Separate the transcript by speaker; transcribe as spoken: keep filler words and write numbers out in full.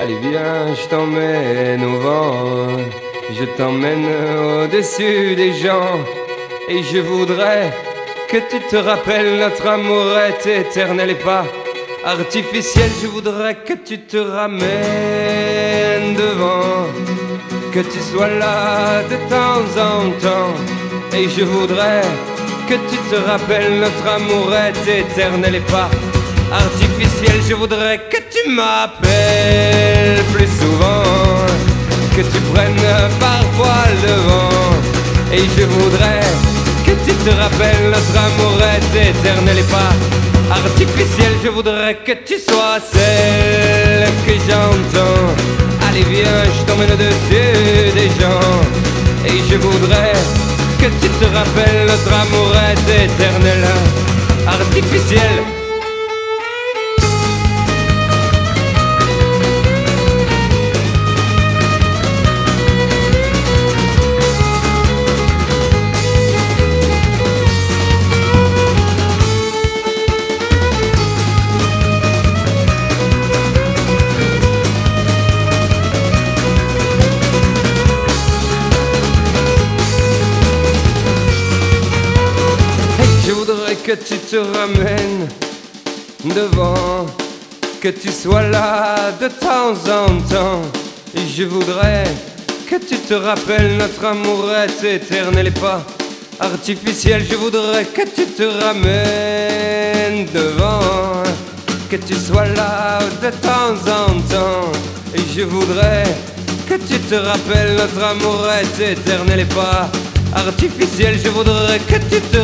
Speaker 1: Allez viens, je t'emmène au vent, je t'emmène au-dessus des gens. Et je voudrais que tu te rappelles, notre amour est éternel et pas artificiel. Je voudrais que tu te ramènes devant, que tu sois là de temps en temps. Et je voudrais que tu te rappelles, notre amour est éternel et pas artificiel. Je voudrais que tu m'appelles plus souvent, que tu prennes parfois le vent. Et je voudrais que tu te rappelles, notre amour est éternel et pas artificiel. Je voudrais que tu sois celle que j'entends. Allez viens, je t'emmène au-dessus des gens. Et je voudrais que tu te rappelles, notre amour est éternel, artificiel. Que tu te ramènes devant, que tu sois là de temps en temps. Et je voudrais que tu te rappelles, notre amour est éternel et pas artificiel. Je voudrais que tu te ramènes devant, que tu sois là de temps en temps. Et je voudrais que tu te rappelles, notre amour est éternel et pas artificiel. Je voudrais que tu te